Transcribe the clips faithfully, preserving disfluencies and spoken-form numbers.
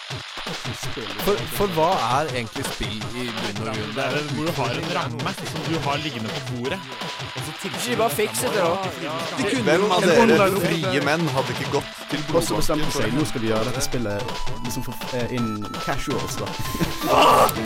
For, for hva er egentlig spill i bunn og grunn? Det er hvor du har en ramme som du har liggende på bordet. Og så Ikke bare fikse det da. Hvem av dere frie menn hadde ikke gått til Og så bestemte blodbanken? seg, nå skal vi gjøre dette spillet liksom for, eh, inn casuals da.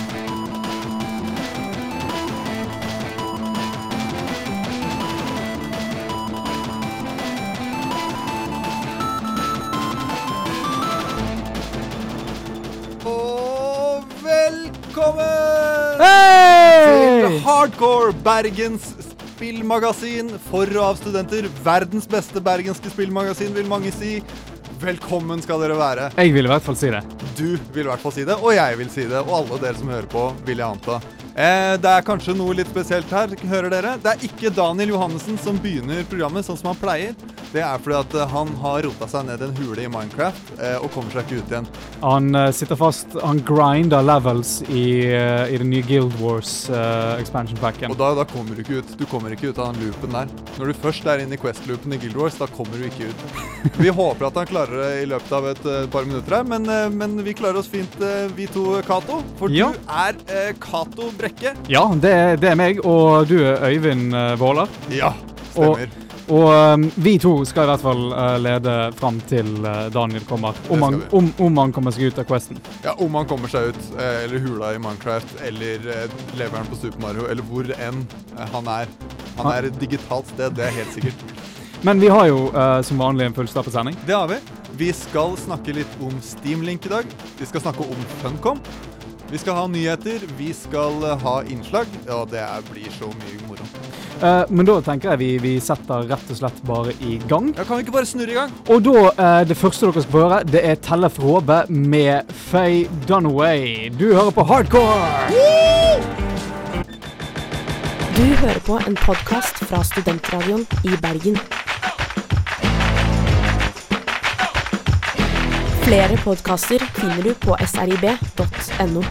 Og velkommen Hey! til Hardcore, Bergens spillmagasin for og av studenter. Verdens beste bergenske spillmagasin, vil mange si. Velkommen skal dere være. Jeg vil i hvert fall si det. Du vil i hvert fall si det, og jeg vil si det, og alle dere som hører på, vil jeg anta. Eh, det er kanskje noe litt spesielt her, hører dere. Det er ikke Daniel Johannessen som begynner programmet sånn som han pleier. Det er fordi at eh, han har rotet seg ned i en hule i Minecraft, eh, og kommer seg ikke ut igjen. Han uh, sitter fast, han grinder levels i, uh, i den nye Guild Wars uh, expansion packen. Og da, da kommer du ikke ut. Du kommer ikke ut av den loopen der. Når du først er inne i Quest-loopen i Guild Wars, da kommer du ikke ut. Vi håper at han klarer det i løpet av et uh, par minutter her, men, uh, men vi klarer oss fint, uh, vi to, Kato. For Ja. du er uh, Kato Brekke. Ja, det, er- det er meg, og du er Øyvind uh, Våler. Ja, stemmer. Og um, vi to skal i hvert fall uh, lede frem til uh, Daniel kommer. Om Det han, skal vi. om, om han kommer seg ut av questen. Ja, om han kommer seg ut, eh, eller hula i Minecraft, eller eh, leveren på Super Mario, eller hvor enn eh, han er. Han er et digitalt sted, det er helt sikkert. Men vi har jo uh, som vanlig en fullstappet sending. Det har vi. Vi skal snakke litt om Steam Link i dag. Vi skal snakke om Funcom. Vi skal ha nyheter, vi skal eh, ha innslag, og det er, blir så mye moro. Uh, men da tenker jeg vi, vi setter rett og slett bare i gang. Ja, kan vi ikke bare snurre i gang? Og da, uh, det første dere skal høre, det er Tellef Råbe med Faye Dunaway. Du hører på Hardcore! Du hører på en podcast fra Studentradioen i Bergen. Flere podcaster finner du på s r i b punktum n o.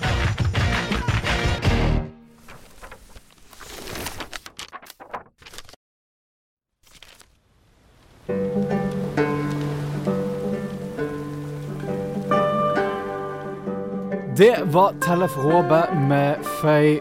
Det var Tellef Råbe med Faye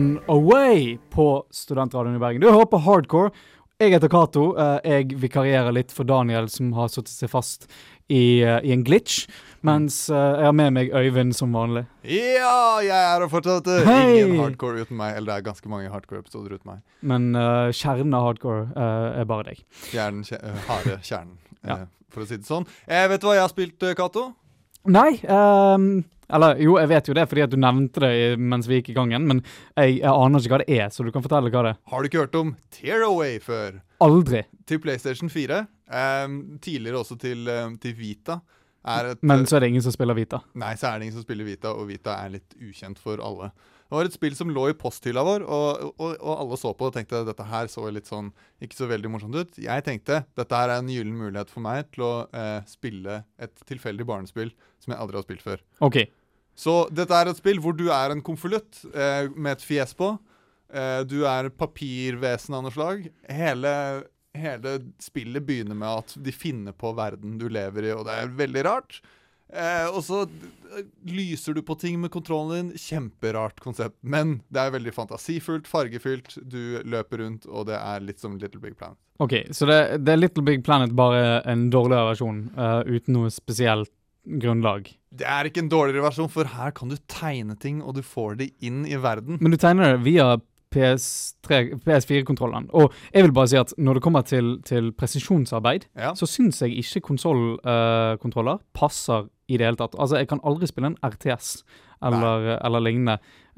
Dunaway på Studentradioen i Bergen. Du hører på Hardcore. Jeg heter Kato. Uh, jeg vikarierer litt for Daniel som har suttet seg fast i, uh, i en glitch. Mens uh, jeg har med meg Øyvind som vanlig. Ja, jeg er og fortsatt uh, Hei! ingen hardcore uten meg. Eller det er ganske mange hardcore-episoder uten meg. Men uh, kjernen av Hardcore uh, er bare deg. Kjernen, kje, uh, harde kjernen, Ja. uh, for å si det sånn. Jeg vet du hva jeg har spilt, uh, Kato? Nei, um, eller jo, jeg vet jo det fordi at du nevnte det i- mens vi gikk i gangen, men jeg, jeg aner ikke hva det er, så du kan fortelle hva det er. Har du ikke hørt om Tearaway før? Aldri. Til PlayStation fire, um, tidligere også til, um, til Vita. Er et, Men så er det ingen som spiller Vita. Nei, så er det ingen som spiller Vita, og Vita er litt ukjent for alle. Det var et spill som lå i posthylla vår, og, og, og alle så på og tenkte dette her så litt sånn, ikke så veldig morsomt ut. Jeg tenkte, dette her er en gyllen mulighet for meg til å eh, spille et tilfeldig barnespill som jeg aldri har spilt før. Ok. Så dette er et spill hvor du er en konvolutt eh, med et fjes på. Eh, du er papirvesen av noe slag. Hele, hele spillet begynner med at de finner på verden du lever i, og det er veldig rart. Eh, og så eh, lyser du på ting med kontrollen din. Kjemperart konsept, men det er veldig fantasifullt, fargefylt. Du løper rundt, og det er litt som Little Big Planet. Ok, så det, det er Little Big Planet bare en dårligere versjon, uh, uten noe spesielt grunnlag. Det er ikke en dårligere versjon, for her kan du tegne ting, og du får det inn i verden. Men du tegner det via P S tre, P S fire-kontrollen. Og jeg vil bare si at når det kommer til, til presisjonsarbeid, Ja. så synes jeg ikke konsollkontroller passer i det hele tatt. Altså, jeg kan aldri spille en R T S eller, eller lignende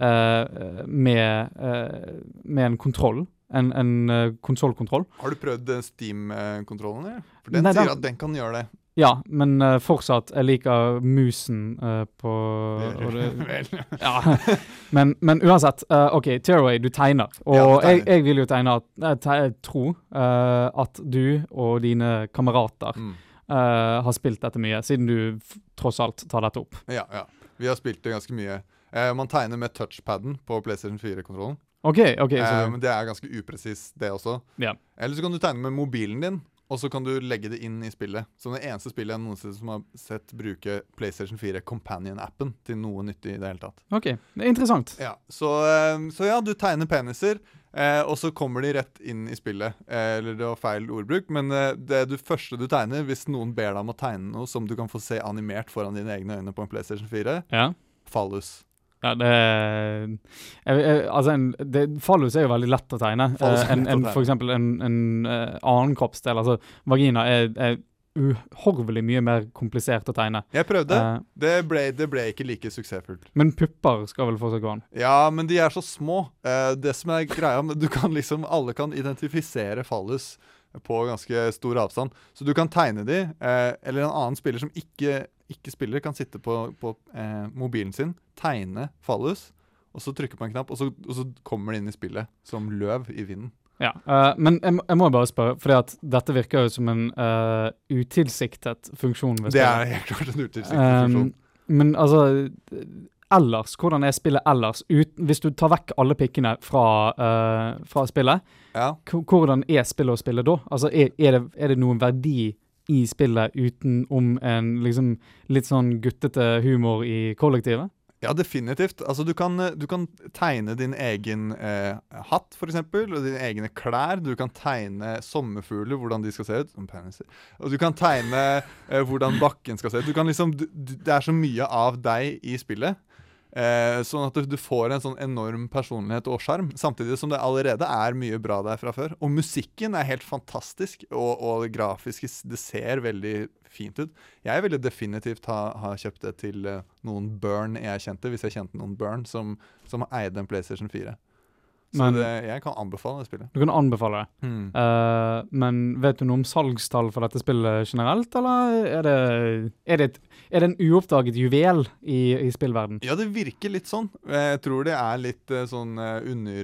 eh, med, eh, med en kontroll. En, en uh, konsollkontroll. Har du prøvd eh, Steam-kontrollen? eller? For den Nei, sier den- at den kan gjøre det. Ja, men uh, fortsatt, jeg liker musen uh, på... og det, Vel. ja, men, men uansett, uh, ok, Tearaway, du tegner. Og Ja, du tegner. Jeg, jeg vil jo tegne at, jeg te, tro uh, at du og dine kamerater Mm. uh, har spilt dette mye, siden du f tross alt tar dette opp. Ja, ja. Vi har spilt det ganske mye. Eh, man tegner med touchpadden på PlayStation fire-kontrollen. Ok, ok, så Eh, du, men det er ganske upresis det også. ja. Eller så kan du tegne med mobilen din, og så kan du legge det inn i spillet. Så det eneste spillet jeg noensinne som har sett bruke PlayStation fire Companion-appen til noe nyttig i det hele tatt. Ok, det er interessant. Ja, så, eh, så ja, du tegner peniser, eh, og så kommer de rett inn i spillet. Eh, eller det var feil ordbruk, men eh, det er det første du tegner, hvis noen ber deg om å tegne noe som du kan få se animert foran dine egne øyne på en PlayStation fire, Ja. Fallus. Ja, det, jeg, jeg, altså en, det Fallus er jo veldig lett å tegne. Fallus Eh, er en, lett å en, tegne. for eksempel en, en eh, annen kroppsdel, altså vagina er, er uhorvelig mye mer komplisert å tegne. Jeg prøvde. Eh, Det ble, det ble ikke like suksessfullt. men pupper skal vel fortsatt gå an. Ja, men de er så små. Eh, det som er greia, du kan liksom, alle kan identifisere fallus på ganske stor avstand. Så du kan tegne de, eh, eller en annen spiller som ikke, ikke spiller, kan sitte på, på eh, mobilen sin, tegne fallus, og så trykke på en knapp, og så, og så kommer det inn i spillet som løv i vinden. Ja, eh, men jeg, må- jeg må bare spørre, fordi at dette virker jo som en eh, utilsiktet funksjon ved Det spillet. er helt klart en utilsiktet funksjon. Um, men altså, ellers, hvordan er spillet ellers? Ut, hvis du tar vekk alle pikkene fra, eh, fra spillet, Ja. k- hvordan er spillet å spille da? Altså, er, er, det, er det noen verdi i spillet utenom en liksom litt sånn guttete humor i kollektivet? Ja, definitivt. Altså, du kan, du kan tegne din egen eh, hatt, for eksempel, og dine egne klær. Du kan tegne sommerfugler, hvordan de skal se ut. Som peniser. Og du kan tegne eh, hvordan bakken skal se ut. Du kan liksom, du, du, det er så mye av deg i spillet. Eh, sånn at du, du får en sånn enorm personlighet og skjerm, samtidig som det allerede er mye bra der fra før. Og musikken er helt fantastisk, og, og det grafiske, det ser veldig fint ut. Jeg ville definitivt ha, ha kjøpt det til uh, noen Burn jeg kjente, hvis jeg kjente noen Burn som, som eide en PlayStation fire. Så Men- det, jeg kan anbefale det spillet. Du kan anbefale det. Hmm. Eh, men vet du noe om salgstall for dette spillet generelt, eller er det, er det, et, er det en uoppdaget juvel i, i spillverden? Ja, det virker litt sånn. Jeg tror det er litt uh, sånn uh,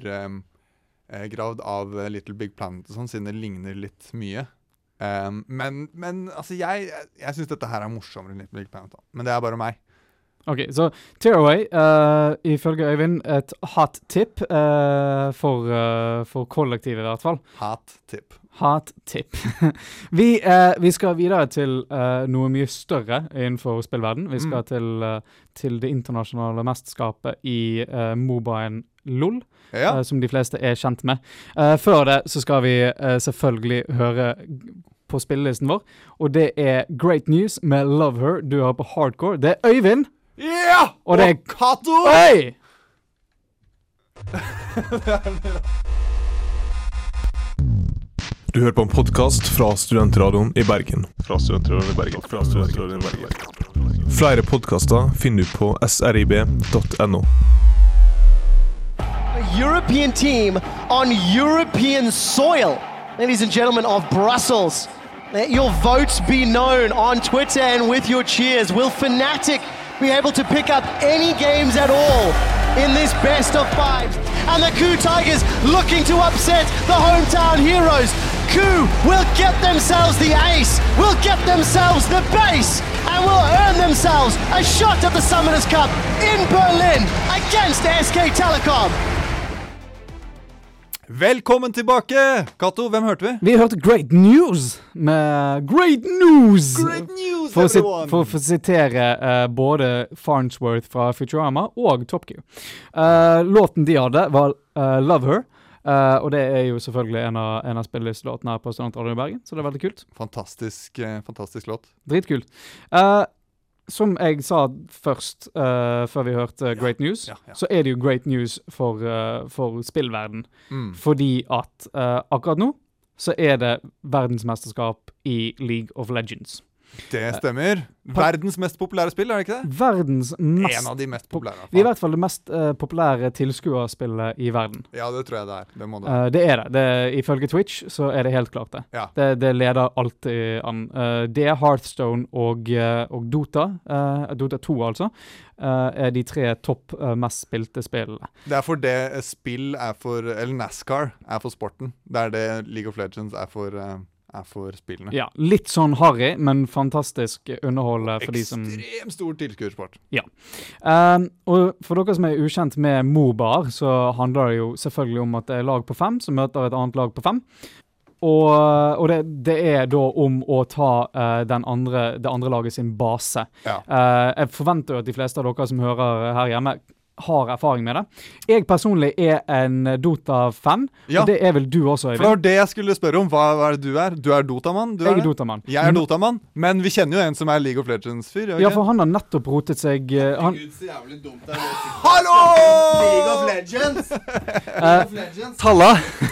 undergravd av uh, Little Big Planet og sånn, siden det ligner litt mye. Um, men, men altså, jeg, jeg, jeg synes dette her er morsommere enn Little Big Planet, da. Men det er bare meg. Ok, så Tearaway, uh, ifølge Øyvind, et hot tip uh, for, uh, for kollektivet i hvert fall. Hat tip. Hot tip. vi, uh, vi skal videre til uh, noe mye større innenfor spillverden. Vi skal Mm. til, uh, til det internasjonale mesterskapet i uh, MOBAen LOL, Ja. uh, som de fleste er kjent med. Uh, før det så skal vi uh, selvfølgelig høre på spillelisten vår, og det er Great News med Love Her. Du hører på Hardcore. Det er Øyvind! Ja! Og det er Kato! Oi! Du hører på en podcast fra Studentradioen i Bergen. Fra Studentradioen i Bergen. Fra Studentradioen i Bergen. Flere podcaster finner du på srib punktum no. A European team on European soil. Ladies and gentlemen of Brussels, let your votes be known on Twitter and with your cheers. Will Fnatic be able to pick up any games at all in this best of five? And the Coup Tigers looking to upset the hometown heroes. Coup will get themselves the ace, will get themselves the base, and will earn themselves a shot at the Summoners Cup in Berlin against S K Telecom. Velkommen tilbake! Kato, hvem hørte vi? Vi hørte Great News med Great News! news, For å, sit, for å få sitere eh, både Farnsworth fra Futurama og Top Gear. Eh, låten de hadde var eh, Love Her, eh, og det er jo selvfølgelig en av, en av spillelistlåtene her på Studentradioen i Bergen, så det er veldig kult. Fantastisk, eh, fantastisk låt. Dritkult. Eh, som jeg sa først, eh, før vi hørte Great News, ja, ja. så er det jo great news for, eh, for spillverden. Mm. Fordi at eh, akkurat nå så er det verdensmesterskap i League of Legends. Det stemmer. Verdens mest populære spill, er det ikke det? Verdens mest... En av de mest populære. Vi er i hvert fall det mest eh, populære tilskuerspillet i verden. Ja, det tror jeg det er. Det må det. Eh, det er det. det. Ifølge Twitch så er det helt klart det. Ja. Det, det leder alltid an. Eh, det er Hearthstone og, eh, og Dota, eh, Dota to altså, eh, er de tre topp eh, mest spilte spillene. Det er for det eh, spill er for, eller NASCAR er for sporten. Det er det League of Legends er for, eh, er for spillene. Ja, litt sånn harry, men fantastisk underhold for de som... Ekstremt stor tilskuersport. Um, og for dere som er ukjent med MOBAer, så handler det jo selvfølgelig om at det er lag på fem som møter et annet lag på fem. og, og det, det er da om å ta uh, den andre, det andre laget sin base. Ja. Uh, jeg forventer jo at de fleste av dere som hører her hjemme har erfaring med det. Jeg personlig er en Dota-fan, Ja. og det er vel du også, For det Øyvind? var det jeg skulle spørre om. Hva, hva er det du er? Du er Dotamann? Du Jeg er er det? Dotamann. Jeg er Dotamann, men vi kjenner jo en som er League of Legends-fyr. gjør vi Ja, ikke? for han har nettopp rotet seg uh, han, Hallo! League of Legends! League of Legends! Talla!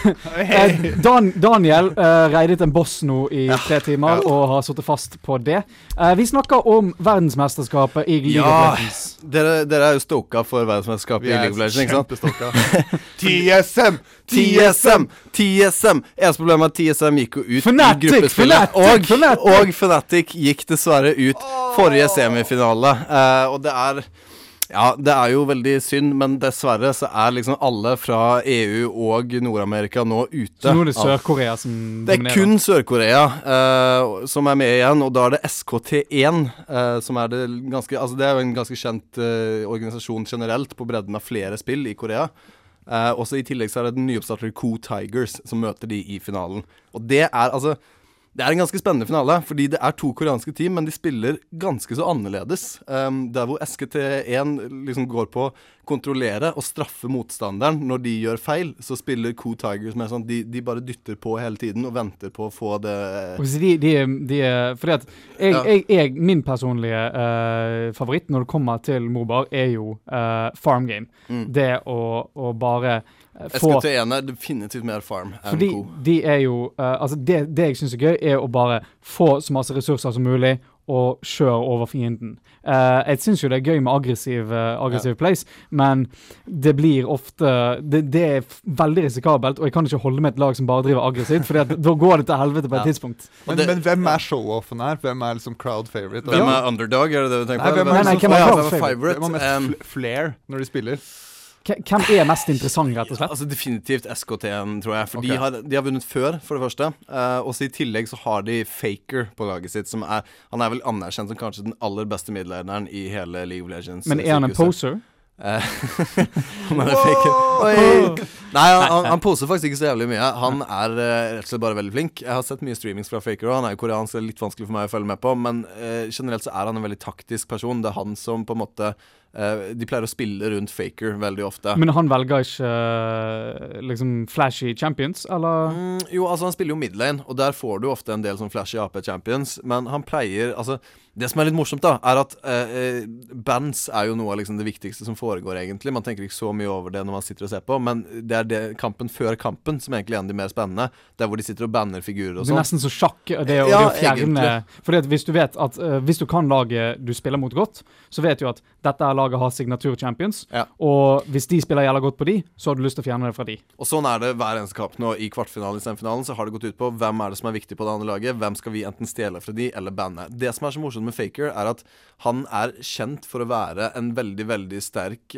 Eh, Dan, Daniel uh, reidet en boss nå i tre timer og har sittet fast på det. Eh, vi snakker om verdensmesterskapet i League Ja. of Legends. Dere, dere er jo stoka for verdensmesterskapet Vi i er League of Legends, ikke sant? kjempestokka. T S M! T S M! T S M! Eneste problemet er at T S M gikk jo ut Fnatic, i gruppespillet. Fnatic, og, Fnatic. og Fnatic gikk dessverre ut forrige semifinale. Eh, og det er Ja, det er jo veldig synd, men dessverre så er liksom alle fra E U og Nord-Amerika nå ute. Så nå er det av- Sør-Korea som Det er dominerer. kun Sør-Korea eh, som er med igjen, og da er det S K T én eh, som er det ganske Altså det er jo en ganske kjent eh, organisasjon generelt på bredden av flere spill i Korea. Eh, også i tillegg så er det den nyoppstartede Ko Tigers som møter de i finalen. Og det er altså Det er en ganske spennende finale, fordi det er to koreanske team, men de spiller ganske så annerledes. Um, der hvor S K T én liksom går på å kontrollere og straffe motstanderen når de gjør feil, så spiller Ko Tigers mer sånn, de, de bare dytter på hele tiden og venter på å få det. Og så de, de, de, fordi at jeg, Ja. jeg, jeg, min personlige eh, favoritt når det kommer til MOBA er jo eh, farm game. Mm. Det å, å bare eh, S få K T én er definitivt mer farm enn Fordi Ko. de er jo eh, Altså det, det jeg synes er gøy er å bare få så masse ressurser som mulig og kjøre over fienden. Eh, jeg synes jo det er gøy med aggressiv, uh, aggressiv plays, men det blir ofte det, det er f- veldig risikabelt, og jeg kan ikke holde med et lag som bare driver aggressivt, for da går det til helvete på et Ja. tidspunkt. Men, det- men hvem er show-offen her? Hvem er liksom crowd favorite? Hvem Ja. er underdog, er det det du tenker Nei, på? hvem er Nei, nei, liksom- hvem er Å, ja, crowd hvem er favorite? Hvem har mest Um, fl- flair når de spiller? K- Hvem er mest interessant, rett og slett? Altså Definitivt S K T én, tror jeg. For de, Ok. har, de har vunnet før, for det første. Uh, og så i tillegg så har de Faker på laget sitt, som er Han er vel anerkjent som kanskje den aller beste middellederen i hele League of Legends. Men er han en sirkuset. poser? Eh, han er en faker. Oi. Nei, han, han, han poser faktisk ikke så jævlig mye. Han er eh, rett og slett bare veldig flink. Jeg har sett mye streamings fra Faker, og han er jo koreansk, det er litt vanskelig for meg å følge med på, men eh, generelt så er han en veldig taktisk person. Det er han som på en måte eh, De pleier å spille rundt Faker veldig ofte. Men han velger ikke eh, liksom flashy champions, eller? Mm, jo, altså han spiller jo midlane, og der får du ofte en del sånn flashy A P champions, men han pleier, altså det som er litt morsomt da, er at eh, bands er jo noe av liksom det viktigste som foregår egentlig. Man tenker ikke så mye over det når man sitter og ser på, men det er det, kampen før kampen som egentlig er en av de mer spennende. Det er hvor de sitter og banner figurer og Det er sånn. nesten så sjakk, det, å- det Ja, å fjerne. egentlig. Fordi at hvis du vet at, eh, hvis du kan laget du spiller mot godt, så vet du at dette her laget har signatur champions, Ja. og hvis de spiller jævla godt på de, så har du lyst til å fjerne det fra de. Og sånn er det hver eneste kamp nå. I kvartfinalen i semifinalen så har det gått ut på hvem er det som er viktig på det andre laget, hvem skal vi enten stjele fra de eller banne. Det som er så morsomt med Faker er at han er kjent for å være en veldig, veldig sterk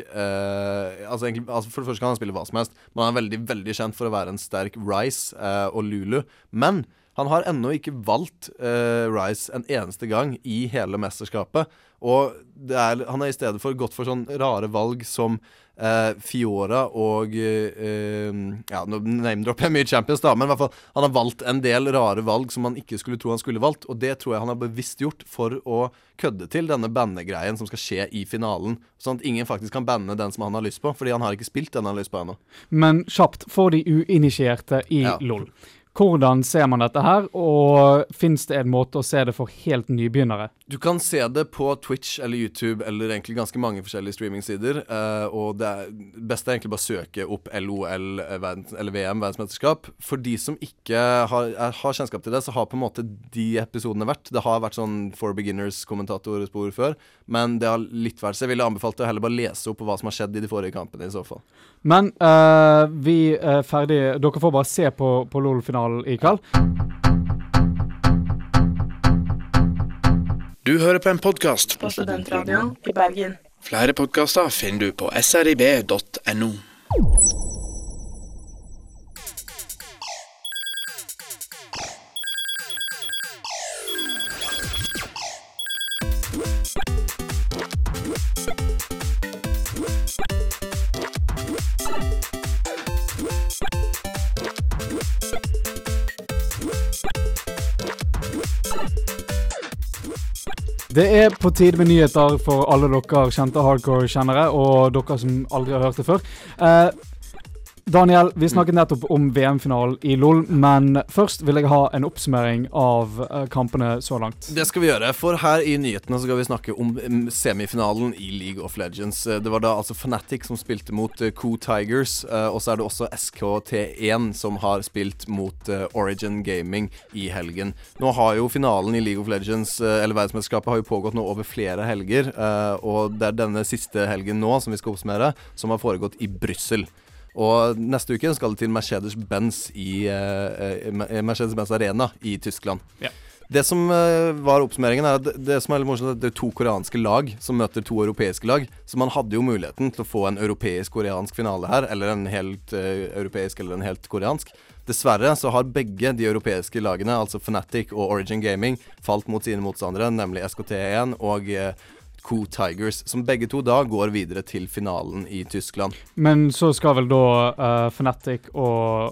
eh, altså, egentlig, altså For det første kan han spille hva som helst, men han er veldig, veldig kjent for å være en sterk Ryze eh, og Lulu. Men han har ennå ikke valgt eh, Ryze en eneste gang i hele mesterskapet. Og det er, han er i stedet for gått for sånn rare valg som eh, Fiora og eh, ja, nå name-dropper jeg mye champions da, men i hvert fall han har valgt en del rare valg som man ikke skulle tro han skulle valgt, og det tror jeg han har bevisst gjort for å kødde til denne bannegreien som skal skje i finalen, sånn at ingen faktisk kan banne den som han har lyst på, fordi han har ikke spilt den han har lyst på ennå. Men kjapt, for de uinitierte i Ja. LoL. Hvordan ser man dette her, og finnes det en måte å se det for helt nybegynnere? Du kan se det på Twitch eller YouTube eller egentlig ganske mange forskjellige streamingsider, eh, og det er, beste er egentlig bare å søke opp L O L eh, verdens, eller V M, verdensmesterskap. For de som ikke har, er, har kjennskap til det, så har på en måte de episodene vært. Det har vært sånn For Beginners-kommentatorspor før, men det har litt vært. Så jeg ville anbefalt å heller bare lese opp på hva som har skjedd i de forrige kampene i så fall. Men eh, vi er ferdig. Dere får bare se på, på LoL-finalen i kveld. Du hører på en podcast På Studentradioen i Bergen. Flere podcaster finner du på srib punktum no. Det er på tide med nyheter for alle dere kjente hardcore-kjennere, og dere som aldri har hørt det før. Eh, Daniel, vi snakket nettopp om V M-finalen i LoL, men først vil jeg ha en oppsummering av uh, kampene så langt. Det skal vi gjøre, for her i nyhetene så skal vi snakke om um, semifinalen i League of Legends. Det var da altså Fnatic som spilte mot uh, Cool Tigers, uh, og så er det også S K T én som har spilt mot uh, Origin Gaming i helgen. Nå har jo finalen i League of Legends, uh, eller verdensmesterskapet, har jo pågått nå over flere helger, uh, og det er denne siste helgen nå som vi skal oppsummere, som har foregått i Brussel. Og neste uke skal det til Mercedes-Benz i uh, Mercedes-Benz Arena i Tyskland. Ja. Det som uh, var oppsummeringen er at det, det som er litt morsomt, det er to koreanske lag som møter to europeiske lag, så man hadde jo muligheten til å få en europeisk-koreansk finale her, eller en helt uh, europeisk eller en helt koreansk. Dessverre så har begge de europeiske lagene, altså Fnatic og Origin Gaming, falt mot sine motstandere, nemlig S K T én og uh, Cool Tigers, som begge to da går videre til finalen i Tyskland. Men så skal vel da uh, Fnatic og,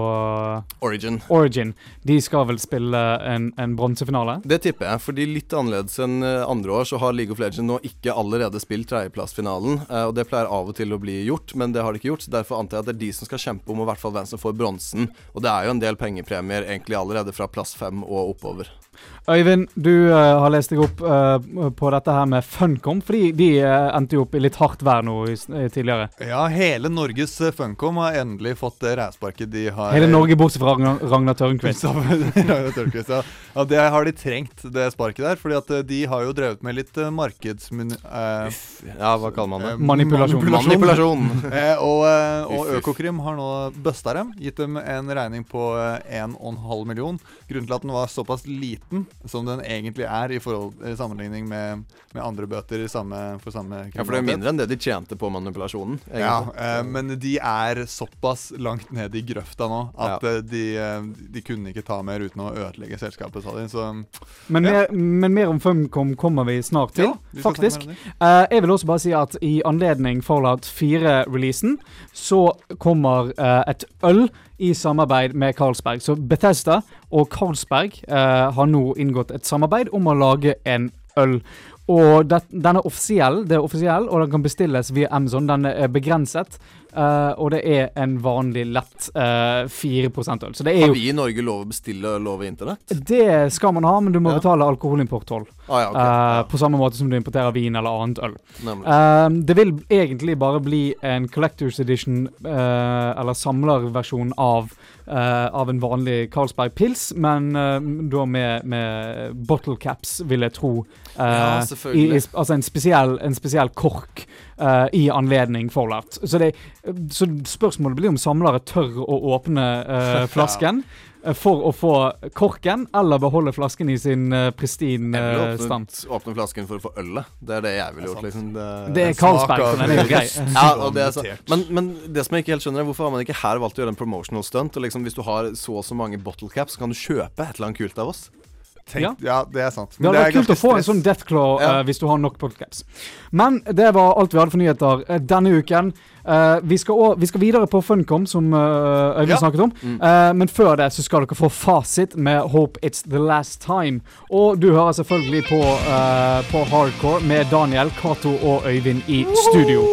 og Origin. Origin, de skal vel spille en, en bronsefinale? Det tipper jeg, fordi litt annerledes enn andre år så har League of Legends nå ikke allerede spilt tredjeplassfinalen, uh, og det pleier av og til å bli gjort, men det har de ikke gjort, så derfor antar jeg at det er de som skal kjempe om i hvert fall hvem som får bronsen, og det er jo en del pengepremier egentlig allerede fra plass fem og oppover. Øyvind, du uh, har lest deg opp uh, på dette her med Funcom, fordi de uh, endte jo opp i litt hardt vær nå i, uh, tidligere. Ja, hele Norges uh, Funcom har endelig fått det rævsparket de har... Hele Norge bortsett fra Ragnar, Ragnar Tørnquist. Ragnar Tørnquist, ja. Ja, det har de trengt, det sparket der, fordi at uh, de har jo drevet med litt uh, markeds... Uh, ja, hva kaller man det? Uh, manipulasjon. Manipulasjon. uh, og, uh, og Økokrim har nå bøsta dem, gitt dem en regning på uh, en og en halv million. Grunnen til at den var såpass liten som den egentlig er i, forhold, i sammenligning med, med andre bøter i samme, for samme kriminalitet. Ja, for det er mindre enn det de tjente på manipulasjonen, egentlig. Ja, eh, men de er såpass langt ned i grøfta nå at ja. de, de kunne ikke ta mer uten å ødelegge selskapet, sa de. Så, men, ja. mer, men mer om Funcom kommer vi snart til, ja, vi faktisk. Uh, jeg vil også bare si at i anledning Fallout fire-releasen så kommer uh, et øl i samarbeid med Carlsberg. Så Bethesda og Carlsberg uh, har nå inngått et samarbeid om å lage en øl. Og det, den er offisiell, det er offisiell, og den kan bestilles via Amazon. Den er begrenset, uh, og det er en vanlig lett uh, fire prosent øl. Så det er har jo, vi i Norge lov å bestille lov i internett? Det skal man ha, men du må ja. betale alkoholimporttoll. Ah, ja, okay. uh, ja. På samme måte som du importerer vin eller annet øl. Uh, det vil egentlig bare bli en collector's edition, uh, eller samlerversjon av Uh, av en vanlig Carlsberg Pils, men uh, da med, med bottle caps, vil jeg tro. Uh, ja, i, i, altså en spesiell, en spesiell kork uh, i anledning Fallout. Så, det, så spørsmålet blir om samlere tør å åpne uh, flasken for å få korken, eller beholde flasken i sin uh, pristine uh, stand. Åpne flasken for å få ølet. Det er det jeg ville gjort. Liksom. Det, det er Carlsberg, for den er jo grei. Ja, og det er så. Men, men det som jeg ikke helt skjønner er, hvorfor har man ikke her valgt å gjøre en promotional stunt? Og liksom, hvis du har så og så mange bottle caps, så kan du kjøpe et eller annet kult av oss. Tenk, ja. ja, det er sant. Men det hadde vært kult å få stress. En sånn Deathclaw uh, ja. hvis du har nok podcasts. Men det var alt vi hadde for nyheter uh, denne uken. Uh, vi, skal også, vi skal videre på Funcom, som uh, Øyvind ja. snakket om. Mm. Uh, men før det så skal dere få fasit med Hope It's The Last Time. Og du hører selvfølgelig på, uh, på Hardcore med Daniel, Kato og Øyvind i studio.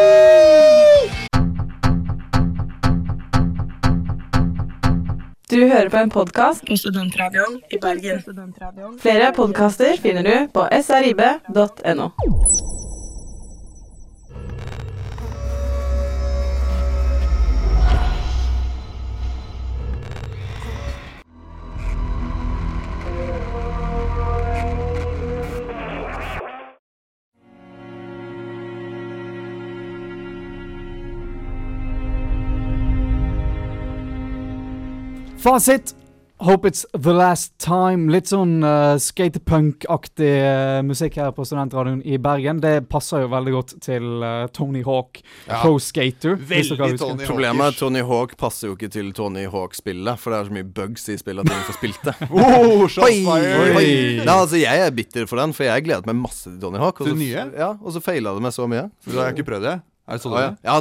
Du hører på en podcast på Studentradioen i Bergen. Flere podcaster finner du på s r i b punktum n o. Fasit! Hope It's The Last Time. Litt sånn uh, skatepunk-aktig uh, musikk her på Studentradioen i Bergen. Det passer jo veldig godt til uh, Tony Hawk, ja. Pro Skater. Veldig Tony Hawk. Problemet er at Tony Hawk passer jo ikke til Tony Hawk-spillet, for det er så mye bugs i spillet at ingen får spilt det. oh, Oi, Nei, altså, jeg er bitter for den, for jeg gledet meg masse til Tony Hawk. Til nye? Ja, og så feilet det meg så mye. Så du har ikke prøvd det? Er det så ah, ja. ja, dude,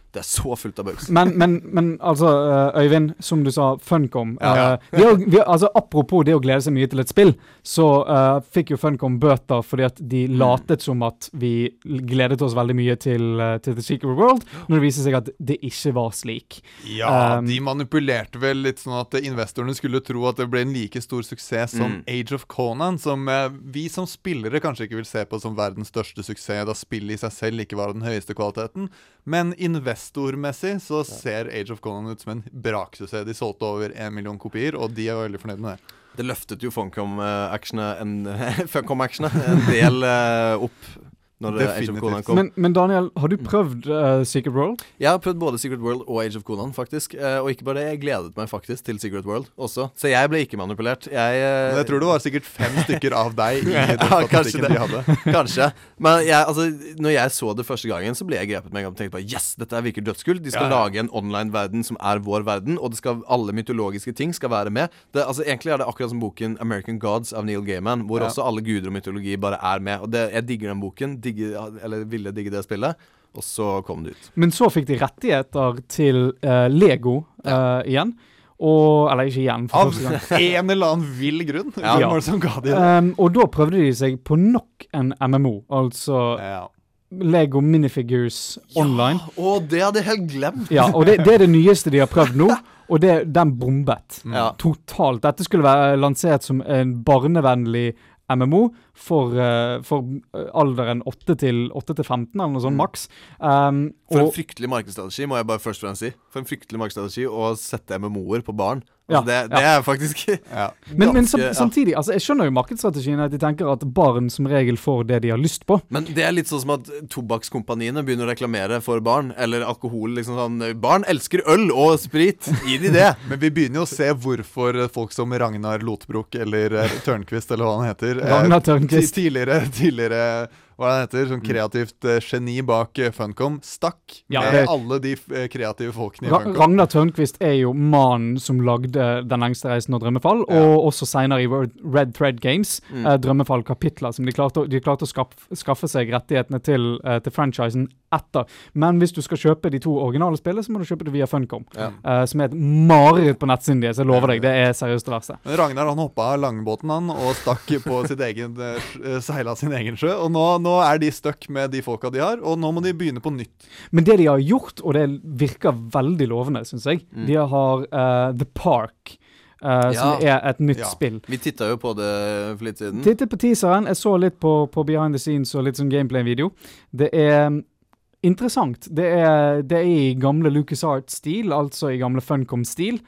Det er så fullt av bugs. Men, men, men altså, Øyvind, som du sa, Funcom. Ja. Uh, vi har, vi, altså, apropos det å glede seg mye til et spill, så uh, fikk jo Funcom bøter fordi at de latet som at vi gledet oss veldig mye til, uh, til The Secret World, når det viser seg at det ikke var slik. Ja, um, de manipulerte vel litt sånn at investorene skulle tro at det ble en like stor suksess som Mm. Age of Conan, som uh, vi som spillere kanskje ikke vil se på som verdens største suksess, da spillet i seg selv ikke var den høyeste kvaliteten. Men investormessig så ser Age of Conan ut som en braksuksess. De solgte over en million kopier, og de er veldig fornøyd med det. Det løftet jo Funcom-actionet en, Funcom-actionet en del uh, opp når det Age of Conan kom. Men, men Daniel, har du prøvd uh, Secret World? Jeg har prøvd både Secret World og Age of Conan, faktisk. Uh, og ikke bare det, jeg gledet meg faktisk til Secret World også. Så jeg ble ikke manipulert. Jeg, uh, Men jeg tror det var sikkert fem stykker av deg i den ja, statistikken de hadde. Kanskje. Men jeg, altså, når jeg så det første gangen, så ble jeg grepet med en gang og tenkte bare, yes, dette virker dødskult. De skal Ja, ja. lage en online-verden som er vår verden, og det skal, alle mytologiske ting skal være med. Det, altså, egentlig er det akkurat som boken American Gods av Neil Gaiman, hvor Ja. også alle guder og mytologi bare er med. Og det, jeg digger den boken, digger, eller ville digge det spillet, og så kom det ut. Men så fikk de rettigheter til uh, Lego uh, igjen. Og, eller ikke igjen, for Av første gang. en eller annen vill grunn. Ja. Hvem var det som ga de det? Um, og da prøvde de seg på nok en M M O, altså Ja. Lego Minifigures Online. Å, det hadde jeg helt glemt! Ja, og det, det er det nyeste de har prøvd nå, og det, den bombet. Ja. Totalt. Dette skulle være lansert som en barnevennlig M M O for, uh, for alderen åtte til femten, eller noe sånt, maks. Um, For en og- fryktelig markedsstrategi, må jeg bare først og fremst si. For en fryktelig markedsstrategi å sette M M O-er på barn. Ja, Altså det, det ja. er faktisk Ja. Men, men sam, ganske- ja. samtidig, altså jeg skjønner jo markedsstrategien at de tenker at barn som regel får det de har lyst på. Men det er litt sånn som at tobakkskompaniene begynner å reklamere for barn, eller alkohol, liksom sånn. Barn elsker øl og sprit, gi de det. Men vi begynner jo å se hvorfor folk som Ragnar Lotbrok eller eh, Tørnquist, eller hva han heter eh, Ragnar Tørnquist. ti- Tidligere, tidligere hva det heter, sånn kreativt eh, geni bak eh, Funcom, stakk Ja, med det- alle de eh, kreative folkene i Ra Funcom. Ragnar Tørnquist er jo mannen som lagde Den lengste reisen og Drømmefall, og også senere i Red, Red Thread Games, Mm. eh, Drømmefall-kapitler, som de klarte, å- de klarte å skaff, skaffe seg rettighetene til, eh, til franchisen etter. Men hvis du skal kjøpe de to originale spillene, så må du kjøpe det via Funcom, Ja. eh, som er et mareritt på nettsiden deres. Jeg lover deg, det er seriøst det verste. Men Ragnar han hoppa av langbåten han og stakk på sitt egen eh, sj- seila sin egen sjø. Og nå, nå er de stuck med de folka de har, og nå må de begynne på nytt. Men det de har gjort, og det virker veldig lovende, synes jeg, Mm. de har eh, The Park, eh, som Ja. er et nytt Ja. spill. Vi tittet jo på det for litt siden. Tittet på teaseren, jeg så litt på, på behind the scenes og litt sånn gameplay-video. Det er mm, interessant. Det er, det er i gamle LucasArts-stil, altså i gamle Funcom-stil.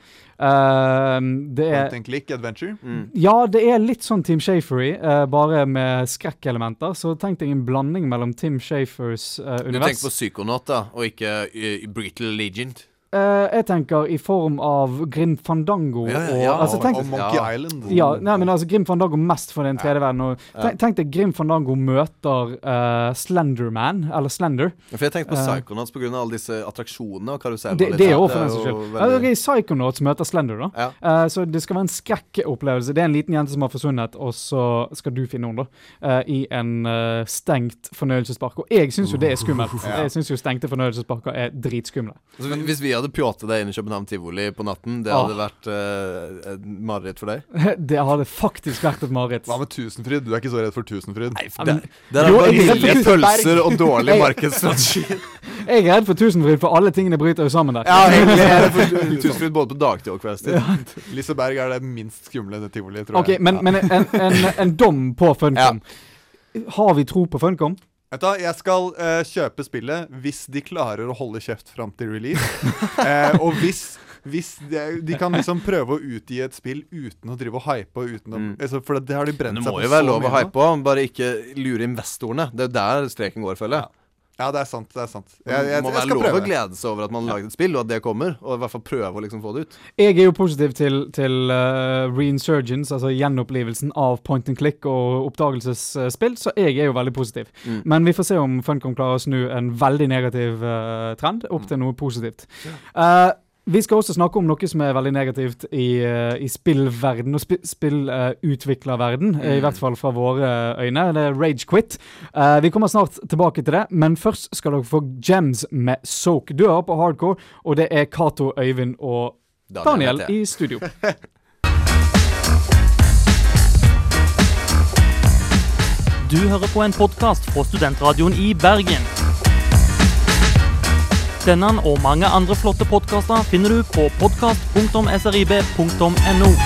Uh, det er Point and click adventure. Mm. Ja, det er litt sånn Tim Schafer-y, eh, bare med skrekkelementer. Så tenkte jeg en blanding mellom Tim Schafers eh, Du univers. tenker på Psychonaut da, og ikke uh, Brittle Legend. Eh, jeg tenker i form av Grim Fandango. Ja, ja, og, ja, altså, tenk, og Monkey ja. Island. ja, nei, men altså Grim Fandango mest for den tredje verden. Og Ja. tenk, tenk deg Grim Fandango møter eh, Slenderman, eller Slender. For jeg tenkte på Eh. Psychonauts på grunn av alle disse attraksjonene og karusellene. Det, og litt det er sånt. jo for den saks skyld. jo Altså, veldig- ok, Psychonauts møter Slender, da. Ja. Eh, så det skal være en skrekkopplevelse. Det er en liten jente som har forsvunnet, og så skal du finne henne, da. eh, I en eh, stengt fornøyelsespark. Og jeg syns jo det er skummelt. Ja. Jeg syns jo stengte fornøyelsesparker er dritskumle. Altså, hvis vi hadde pjåtet deg inn i København Tivoli på natten, det Ah. hadde vært uh, et mareritt for deg? Det hadde faktisk vært et mareritt. Hva med Tusenfryd? Du er ikke så redd for Tusenfryd? Nei, Ja, det, men- det er Jo, bare jeg er redd for billige Tusenberg. pølser og dårlig Jeg- markedsstrategi. Jeg er redd for Tusenfryd, for alle tingene bryter jo sammen der. Ja, egentlig er det for Tusenfryd både på dagtid og kveldstid. Liseberg er det minst skumle tivoli, tror Ok, jeg. men, men en, en, en dom på Funcom. Har vi tro på Funcom? Vet du, hva, jeg skal eh, kjøpe spillet hvis de klarer å holde kjeft fram til release. eh, og hvis, hvis de, de kan liksom prøve å utgi et spill uten å drive og hype og uten å, Mm. altså, for det har de brent Det seg må på jo være så lov å mye nå. hype på, bare ikke lure investorene. Det er der streken går, føler jeg. Ja, det er sant. det er sant Jeg, Det jeg, må jeg være skal lov å prøve. glede seg over at man har laget et spill, og at det kommer. Og i hvert fall prøve å liksom få det ut. Jeg er jo positiv til, til uh, reinsurgence, altså gjenopplevelsen av point and click og oppdagelsesspill, så jeg er jo veldig positiv. Mm. Men vi får se om Funcom klarer å snu en veldig negativ uh, trend opp til noe positivt. Uh, Vi skal også snakke om noe som er veldig negativt i, uh, i spillverden og sp spillutviklerverden, uh, mm. i hvert fall fra våre øyne. Det er Rage Quit. Uh, vi kommer snart tilbake til det, men først skal dere få Gems med Soak. Du er på Hardcore, og det er Kato, Øyvind og Daniel, Daniel i studio. Du hører på en podcast fra Studentradioen i Bergen. Denne og mange andre flotte podcaster finner du på podcast punktum s r i b punktum n o.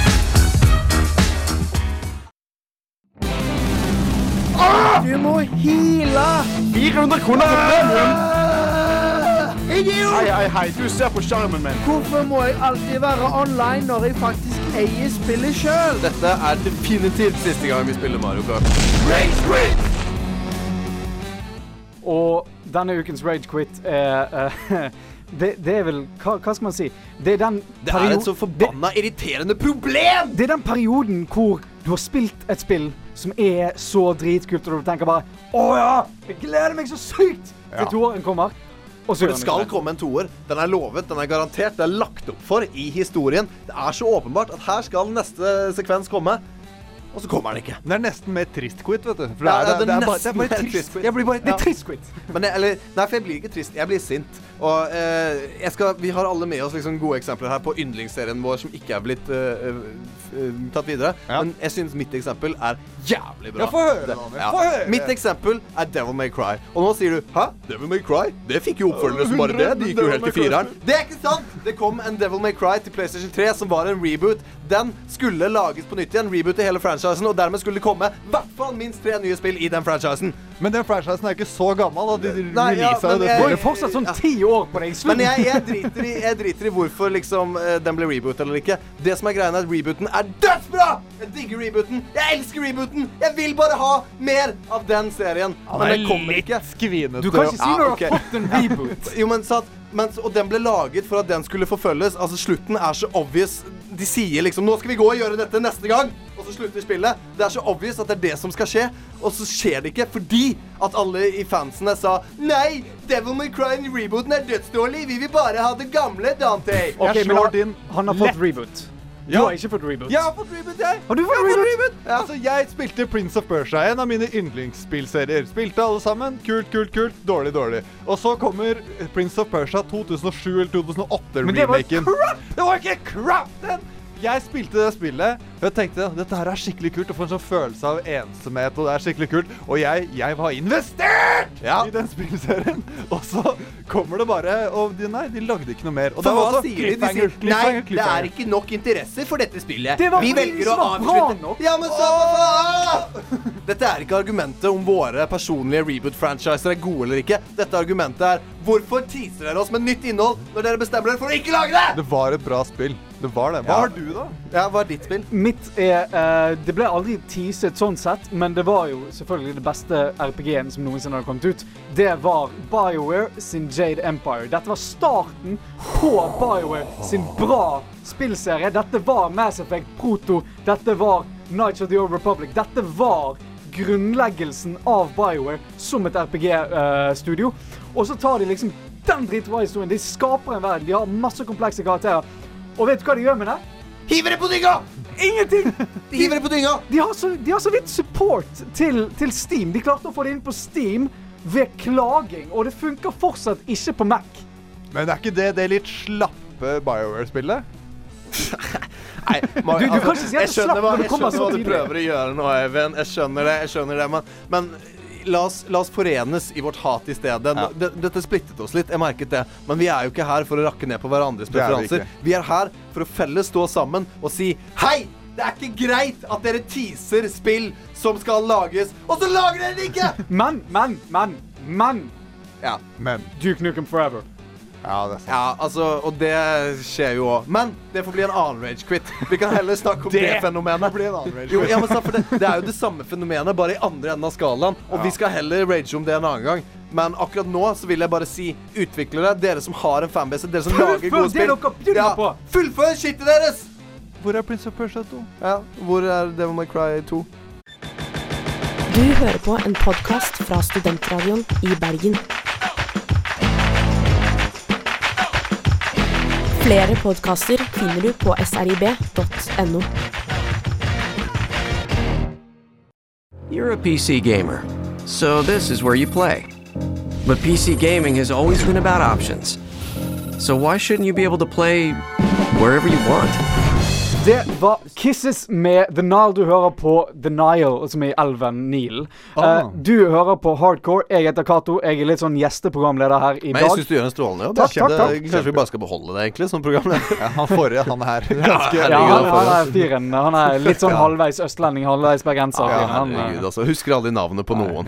Du må hila! fire hundre kroner for premium! Idiot! Hei, hei, hei, du ser på skjermen min. Hvorfor må jeg alltid være online når jeg faktisk eier spillet selv? Dette er definitivt siste gang vi spiller Mario Kart. Rage Quit! Og denne ukens Rage Quit er... Uh, det, det er vel... Hva, hva skal man si? Det er den Det er et så forbanna det, irriterende problem! Det er den perioden hvor du har spilt et spill som er så dritkult, og du tenker bare Å ja, jeg gleder meg så sykt til ja. toeren kommer. Og for det skal komme en toer. Den er lovet, den er garantert, det er lagt opp for i historien. Det er så åpenbart at her skal neste sekvens komme. Og så kommer den ikke. Det er nesten mer trist quit, vet du. For ja, det, er, det, er, det, er bare, det er bare trist. Jeg blir bare, det er trist quit. Men jeg, eller, nei, for jeg blir ikke trist. Jeg blir sint. Og eh, jeg skal, vi har alle med oss liksom gode eksempler her på yndlingsserien vår som ikke er blitt uh, uh, tatt videre. Ja. Men jeg synes mitt eksempel er jævlig bra. Ja, få høre, Daniel. Ja. Få høre. Mitt eksempel er Devil May Cry. Og nå sier du, hæ? Devil May Cry? Det fikk jo oppfølgende som bare det. Det gikk jo helt i fireren. Det er ikke sant! Det kom en Devil May Cry til PlayStation tre som var en reboot. Den skulle lages på nytt igjen, reboot i hele franchisen, og dermed skulle det komme i hvert fall minst tre nye spill i den franchisen. Men den franchisen er ikke så gammel, da. De Nei, ja, men det går jo fortsatt sånn ti år på deg. Men jeg, jeg, driter i, jeg driter i hvorfor liksom, uh, den ble reboot eller ikke. Det som er greien er at rebooten er dødsbra! Jeg digger rebooten. Jeg elsker rebooten. Jeg vil bare ha mer av den serien. Ja, men det kommer ikke. Skvinete. Du kan ikke si når ja, okay. du har fått en reboot. Jo, men satt, men, og den ble laget for at den skulle forfølges. Altså, slutten er så obvious. De sier liksom, nå skal vi gå og gjøre dette neste gang. Og så slutter spillet. Det er så obvious at det er det som skal skje. Og så skjer det ikke fordi at alle i fansene sa Nei, Devil May Cry i rebooten er dødsdårlig. Vi vil bare ha det gamle, Dante. Ok, men han, han har fått reboot. Du ja. har ikke fått reboot. Jeg har fått reboot, jeg. Har du fått jeg reboot? reboot? Ja. Altså, jeg spilte Prince of Persia, en av mine yndlingsspillserier. Spilte alle sammen. Kult, kult, kult. Dårlig, dårlig. Og så kommer Prince of Persia to tusen og sju eller to tusen og åtte Men det var remaken. crap! Det var ikke crap, den! Jeg spilte det spillet, og jeg tenkte, dette her er skikkelig kult, og får en sånn følelse av ensomhet, og det er skikkelig kult, og jeg, jeg var investert ja. i den spillserien, og så kommer det bare, og de, nei, de lagde ikke noe mer. Og for hva også, sier de? De sier, nei, det er ikke nok interesse for dette spillet. Det var vi velger å avslutte. Ja, men så faen! Dette er ikke argumentet om våre personlige reboot-franchiser er gode eller ikke. Dette argumentet er, hvorfor teaser dere oss med nytt innhold når dere bestemmer dere for å ikke lage det? Det var et bra spill. Det var det. Hva ja. har du da? Ja, hva er ditt spill? Mitt er, uh, det ble aldri teaset sånn sett, men det var jo selvfølgelig det beste R P G-en som noensinne hadde kommet ut. Det var BioWare sin Jade Empire. Dette var starten på BioWare sin bra spillserie. Dette var Mass Effect Proto. Dette var Knights of the Old Republic. Dette var grunnleggelsen av BioWare som et R P G-studio. Uh, og så tar de liksom den dritbra historien. De skaper en verden. De har masse komplekse karakterer. Og vet du hva de gjør med det? Hiver det på dynga! Ingenting! De hiver det på dynga! De har så, de har så vidt support til, til Steam. De klarte å få det inn på Steam ved klaging, og det funker fortsatt ikke på Mac. Men er ikke det det litt slappe BioWare-spillet? Nei, man, du, du kan ikke si at det slapp når det kommer så tidlig. Jeg skjønner hva du prøver å gjøre nå, Eivind. Jeg skjønner det, jeg skjønner det, men... men La oss, la oss forenes i vårt hat i stedet. Ja. Dette splittet oss litt, jeg merket det. Men vi er jo ikke her for å rakke ned på hverandres preferanser. Vi, vi er her for å felles stå sammen og si Hei, det er ikke greit at dere teaser spill som skal lages, og så lager dere det ikke! Men, men, men, men Ja, men Duke Nukem Forever. Ja, det er sant. Ja, altså, og det skjer jo også. Men det får bli en annen rage quit. Vi kan heller snakke om det, det fenomenet. Det blir en annen rage quit. Jo, ja, men så, for det, det er jo det samme fenomenet, bare i andre enden av skalaen. Og ja. vi skal heller rage om det en annen gang. Men akkurat nå så vil jeg bare si utviklere, dere som har en fanbase, dere som lager gode spill. Det dere på. Fullfør shitet deres! Hvor er Prince of Persia to? Ja, hvor er Devil May Cry to? Du hører på en podcast fra Studentradioen i Bergen. Flere podcaster finner du på s r i b dot n o. You're a P C gamer, so this is where you play. But P C gaming has always been about options. So why shouldn't you be able to play wherever you want? Det var Kisses med The Nile. Du hører på The Nile, som er i elven Nil. Ah. Uh, du hører på Hardcore. Jeg heter Kato. Jeg er litt sånn gjesteprogramleder her i Men dag. jeg synes du gjør en strålende jobb. Takk, takk, takk. Det, kanskje vi bare skal beholde det egentlig som programleder. Ja, han forrige, han er ganske... Ja, han, han er fyren. Han er litt sånn halvveis østlending, halvveis bergenser. Ja, han, herregud, altså. Husker aldri navnet på noen.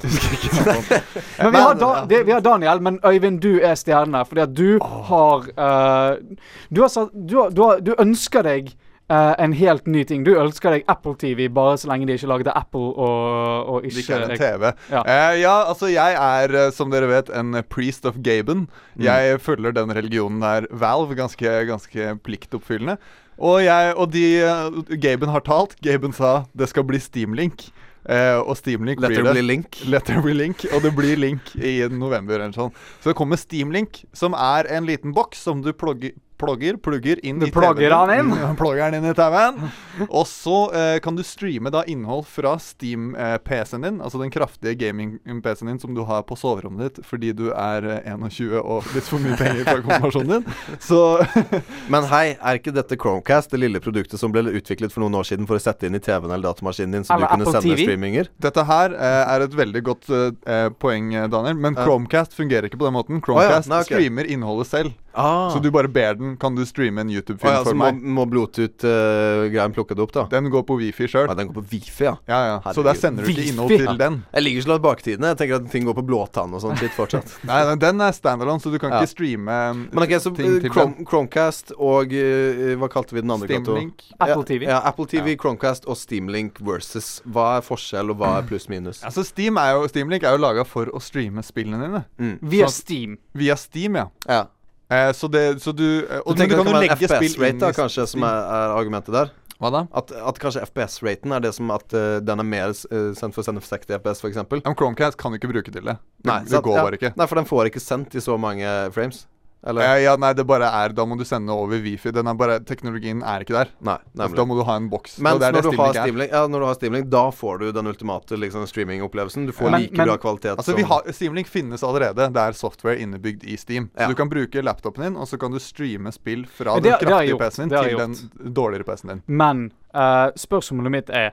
Men vi har, da, det, vi har Daniel, men Øyvind, du er stjerne. Fordi at du har... Uh, du, har satt, du, har, du, har, du ønsker deg Uh, en helt ny ting. Du ønsker deg Apple T V bare så lenge de ikke lager det Apple og, og ikke... De ikke er en T V. Ja. Uh, ja, altså jeg er, uh, som dere vet, en priest of Gaben. Mm. Jeg følger den religionen der Valve, ganske, ganske pliktoppfyllende. Og, jeg, og de, uh, Gaben har talt. Gaben sa det skal bli Steam Link. Uh, og Steam Link Let blir there det. be link. Let there be link. Og det blir link i november eller sånn. Så det kommer Steam Link, som er en liten boks som du plugger plugger, plugger inn du i plugger T V-en. den inn? Ja, plugger den inn i T V-en. Og så eh, kan du streame da innhold fra Steam-P C-en din, altså den kraftige gaming-P C-en din som du har på soverommet ditt, fordi du er eh, tjueen og litt for mye penger fra konfirmasjonen din. Så Men hei, er ikke dette Chromecast, det lille produktet som ble utviklet for noen år siden for å sette inn i T V-en eller datamaskinen din, så eller du kunne Apple sende T V? streaminger? Dette her eh, er et veldig godt eh, poeng, Daniel, men Ja. Chromecast fungerer ikke på den måten. Chromecast oh, ja. Nei, okay. streamer innholdet selv. Ah. Så du bare ber den, kan du streame en YouTube-film oh, ja, for så meg? må, må Bluetooth-greien uh, plukke det opp da? Den går på Wi-Fi selv. Ja, den går på Wi-Fi, ja. Ja, ja. Så der sender du ikke innhold til ja. den. Jeg liker ikke slå baktidene. Jeg tenker at ting går på blåtann og sånn shit fortsatt. Nei, den er standalone, så du kan Ja. ikke streame um, Men ok, så ting til Chrome, den. Chromecast og uh, hva kalte vi den andre? Steam Kato? Link. Apple T V. Ja, ja, Apple T V, Chromecast og Steam Link versus. Hva er forskjell, og hva er pluss minus? Altså Steam, er jo, Steam Link er jo laget for å streame spillene dine. Mm. Via Så- Steam. Via Steam, ja. Ja. Eh, så det, så du eh, Du og tenker du det kan kan jo være legge en F P spill S-rate inn da, i kanskje, som Steam. er, er argumentet der? Hva da? At, at kanskje F P S-raten er det som at uh, den er mer uh, sendt for å sende seksti F P S, for eksempel? Ja, men Chromecast kan du ikke bruke til det. Det, Nei, det sant, går ja. bare ikke. Nei, for den får ikke sendt i så mange frames. Eller? Eh, ja, nei, det bare er Da må du sende over Wi-Fi. Den er bare, teknologien er ikke der. Nei, altså, da må du ha en boks. Men og det er når, det du har Steam Link er. Steam Link, ja, når du har Steam Link, da får du den ultimate liksom, streaming-opplevelsen. Du får Men- like men- bra kvalitet Altså, vi har, Steam Link finnes allerede. Det er software innebygd i Steam. Ja. Så du kan bruke laptopen din, og så kan du streame spill fra Ja, det- den det har jeg kraftige gjort. P C-en Det har til jeg den dårligere P C-en din. Men uh, spørsmålet mitt er,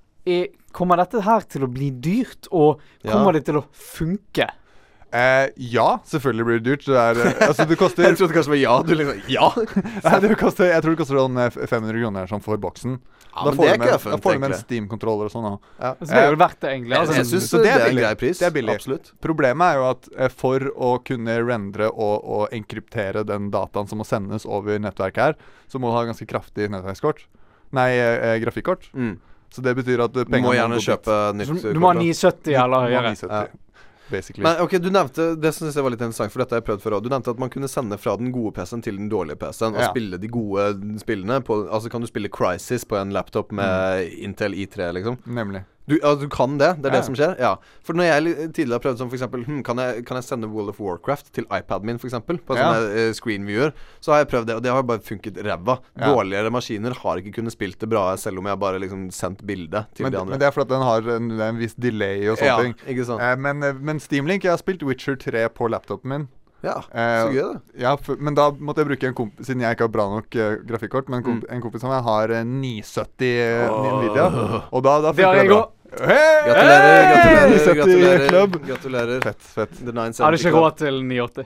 er Kommer dette her til å bli dyrt, og kommer Ja. det til å funke? Eh, ja, selvfølgelig blir det dyrt. Det er, eh, altså, det koster Jeg trodde kanskje det var ja. Du liksom, ja? Nei, det koster, jeg tror det koster sånn eh, fem hundre kroner sånn for boksen. Ja, da men får det er du med, ikke effent, da får du med en egentlig. Steam-kontroller og sånn også. Ja. Så det er jo verdt det, egentlig. Jeg, Altså, jeg synes så det er en billig. grei pris. Det er billig. Absolutt. Problemet er jo at eh, for å kunne rendre og, og enkryptere den dataen som må sendes over nettverket her, så må du ha ganske kraftig nettverkskort. Nei, eh, grafikkort. Mm. Så det betyr at Du pengene må gjerne gå dit. kjøpe nytt. du, du må ha kort, da. ni sytti eller Du må ha høyere. ni sytti, basically. Men ok, du nevnte, det synes jeg var litt interessant, for dette har jeg prøvd før også. Du nevnte at man kunne sende fra den gode P C-en til den dårlige P C-en, og Ja. spille de gode spillene på, altså kan du spille Crysis på en laptop med Intel i tre, liksom? Nemlig. Du, ja, du kan det? Det er Ja. det som skjer? Ja. For når jeg li- tidligere har prøvd sånn, for eksempel, hm, kan, jeg, kan jeg sende World of Warcraft til iPaden min, for eksempel, på en Ja. sånn uh, screenviewer, så har jeg prøvd det, og det har bare funket ræva. Ja. Dårligere maskiner har ikke kunnet spilt det bra, selv om jeg har bare liksom sendt bildet til Men, de det- andre. men det er fordi den har en, det er en viss delay og sånne Ja, ting. ikke sant? Eh, men, eh, men Steam Link, jeg har spilt Witcher tre på laptopen min. Ja, Eh, så gøy det. Ja, for, men da måtte jeg bruke en kompis, siden jeg ikke har bra nok uh, grafikkort, men komp Mm. en kompis av meg har uh, ni sytti uh, Nvidia, og da, da Det har funker jeg det bra. òg. Hey! Gratulerer, gratulerer, ni sytti gratulerer, Club. gratulerer. Fett, fett. The nine Jeg hadde seventy ikke Club. råd til ni åtti.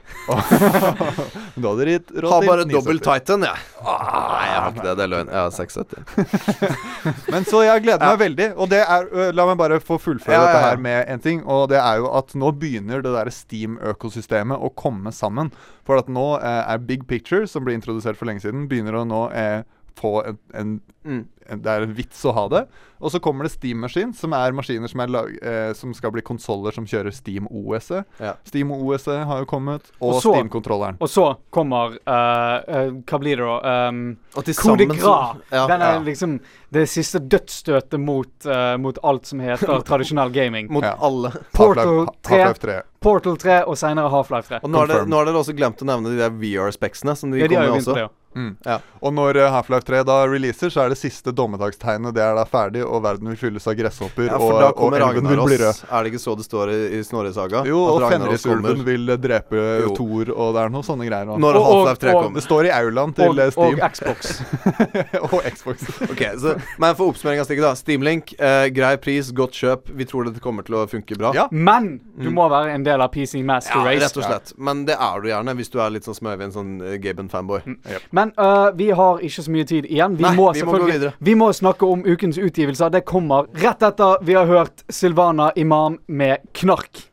Da hadde de gitt råd Har til bare ni dobbel sytti. Titan, jeg. Nei, jeg har ikke det. Det er løgn. Jeg har seks sytti. Men så jeg gleder meg veldig, og det er ø, la meg bare få fullføre Ja, ja, dette ja. her med en ting, og det er jo at nå begynner det der Steam-økosystemet å komme sammen. For at nå eh, er Big Picture, som ble introdusert for lenge siden, begynner å nå eh, få en, en Mm. Det er en vits å ha det. Og så kommer det Steam-maskin, som er maskiner som, er lag, eh, som skal bli konsoller som kjører Steam-O S-et. Ja. Steam-O S-et har jo kommet, og, Og så- Steam-kontrolleren. Og så kommer uh, uh, hva blir det da? Um, Og til Coup de sammen så- Gras. ja. Den er Ja. liksom det siste dødsstøtet mot, uh, mot alt som heter tradisjonell gaming. Mot Ja. alle. Portal Half-Life- tre, Half-Life tre. Portal tre og senere Half-Life tre. Og nå har, dere, Confirmed. nå har dere også glemt å nevne de der V R-speksene som de Ja, de har kommer jo med begynt på også. det, ja. Mm. Ja. Og når uh, Half-Life tre da releaser, så er det siste dommedagstegnet. Det er da ferdig, og verden vil fylles av gresshopper, Ja, for og, da og kommer elven vil bli rød. Ragnaros. Er det ikke så det står i, i Snorre-saga? Jo, At og Ragnaros Fenrisulven kommer? vil drepe Jo. Thor, og det er noen sånne greier. Og, Når Og- og- Half-Life tre og- kommer. det står i aulaen til Og, eh, Steam. og Xbox. og Xbox. Ok, så, Men for oppsummering av stikket da Steamlink, eh, grei pris, godt kjøp. Vi tror dette kommer til å funke bra. Ja. Men du Mm. må være en del av P C Master Ja, Race. rett og slett. Men det er du gjerne hvis du er litt sånn som Øyvind, sånn uh, Gaben-fanboy. Men øh, vi har ikke så mye tid igjen. Vi, Nei, må, vi må gå selvfølgelig- videre. vi må snakke om ukens utgivelser. Det kommer rett etter vi har hørt Silvana Imam med Knark.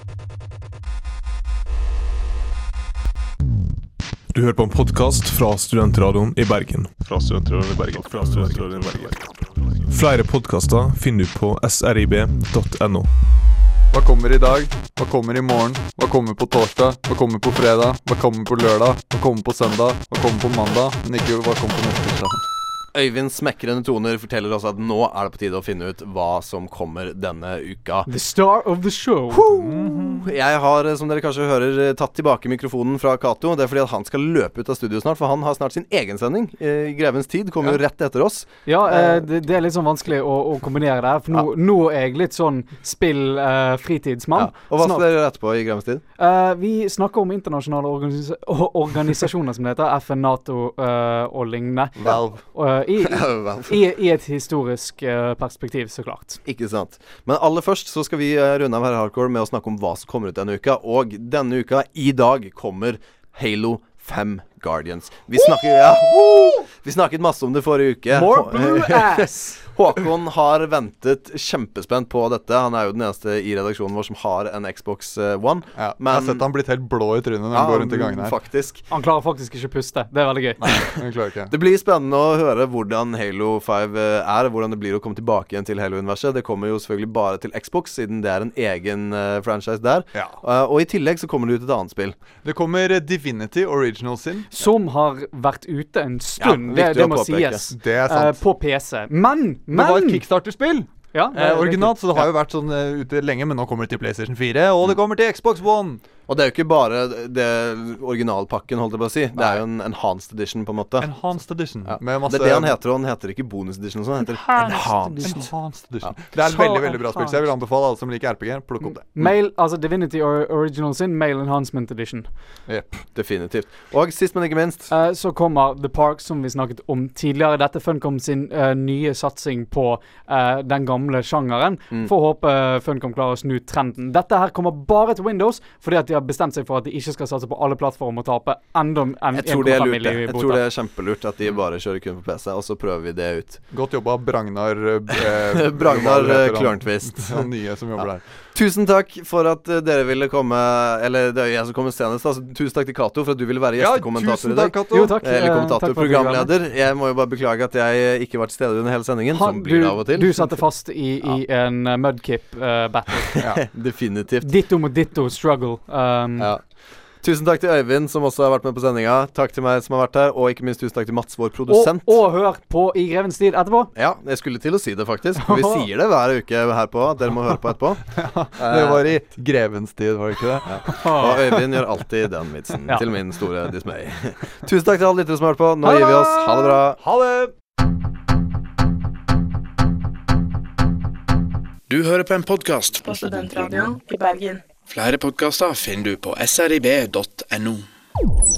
Du hører på en podcast fra Studentradioen i Bergen. Fra Studentradioen i Bergen. Fra Studentradioen i Bergen. Flere podcaster finner du på s r i b punktum n o. Hva kommer i dag? Hva kommer i morgen? Hva kommer på torsdag? Hva kommer på fredag? Hva kommer på lørdag? Hva kommer på søndag? Hva kommer på mandag? Men ikke hva kommer på neste tirsdag. Øyvind smekrende toner forteller oss at nå er det på tide å finne ut hva som kommer denne uka. The star of the show. Jeg har, som dere kanskje hører, tatt tilbake mikrofonen fra Kato. Det er fordi at han skal løpe ut av studio snart, for han har snart sin egen sending. Eh, Grevens tid kommer jo rett etter oss. Ja, eh, det, det er litt sånn vanskelig å, å kombinere det her. For nå, nå er jeg litt sånn spill-fritidsmann. Ja. Og hva skal dere gjøre etterpå i Grevens tid? Eh, vi snakker om internasjonale organis o- organisasjoner, som det heter. F N, NATO eh, og lignende. Valve. Eh, i, Valve. i, I et historisk eh, perspektiv, så klart. Ikke sant. Men aller først så skal vi eh, runde av her Hardcore med å snakke om hva som kommer ut denne uka. Og denne uka, i dag, kommer Halo fem Guardians. Vi snakker, ja, vi snakket masse om det forrige uke. More blue ass! Håkon har ventet kjempespent på dette. Han er jo den eneste i redaksjonen vår som har en Xbox One. Ja, jeg har sett han blitt helt blå i trynet når han går rundt i gangen her. Faktisk. Han klarer faktisk ikke å puste. Det er veldig gøy. Han klarer ikke. Det blir spennende å høre hvordan Halo fem er, hvordan det blir å komme tilbake igjen til Halo-universet. Det kommer jo selvfølgelig bare til Xbox, siden det er en egen uh, franchise der. Ja. Uh, og i tillegg så kommer det ut et annet spill. Det kommer Divinity Original Sin. Som har vært ute en stund. Ja, det, det viktig å må påpeke. sies. Det er Eh, sant. på P C. Men, men Det var et Kickstarter-spill. Ja, det er Eh, originalt, riktig. så det har jo vært sånn eh, ute lenge, men nå kommer det til PlayStation fire, og det kommer til Xbox One. Og det er jo ikke bare det originalpakken, holdt jeg på å si. Det er jo en enhanced edition, på en måte. Enhanced Edition. Ja. Med masse Det er det han heter, og han heter ikke bonus edition og sånn. Han heter enhanced. Enhanced Edition. Ja. Det er et Så veldig veldig bra spill, så jeg vil anbefale alle som liker R P G, plukk opp det. Mail, altså Divinity or Original Sin, Mail Enhancement Edition. Yep. Definitivt. Og sist, men ikke minst Eh, så kommer The Park, som vi snakket om tidligere. Dette er Funcom sin eh, nye satsing på eh, den gamle sjangeren. Mm. Får håpe Funcom klarer å snu trenden. Dette her kommer bare til Windows, fordi at de har bestemt seg for at de ikke skal satse på alle plattformer og tape enda en Jeg tror det er lurt, det. i Jeg tror det er kjempelurt at de bare kjører kun på P C, og så prøver vi det ut. Godt jobba, Bragnar eh, Bragnar hva heter han? Klørntvist. Han nye som jobber Ja. der. Tusen takk for at uh, dere ville komme. Eller det er jo jeg som kommer senest. Altså, tusen takk til Cato for at du ville være Ja, gjestekommentator tusen i dag. takk, Cato. Jo, takk. Eller Eh, kommentator, takk for at du var med. programleder. Jeg må jo bare beklage at jeg ikke var til stede under hele sendingen. Han, som blir det av og du, til. du satte fast i, i en uh, mudkip-battle. Ja. Definitivt. Ditto mot ditto struggle. Um, Ja. Tusen takk til Øyvind, som også har vært med på sendinga. Takk til meg som har vært her, og ikke minst tusen takk til Mats, vår og, produsent. og hør på I Grevens tid etterpå. Ja, jeg skulle til å si det, faktisk. For vi sier det hver uke her på, at dere må høre på etterpå. Det var i grevens tid, var det ikke det? Ja. Og Øyvind gjør alltid den vitsen, Ja. til min store dismay. Tusen takk til alle lyttere som har hørt på. Nå gir vi oss. Ha det bra. Ha det! Du hører på en podcast På Studentradioen i Bergen. Flere podcaster finner du på s r i b punktum n o.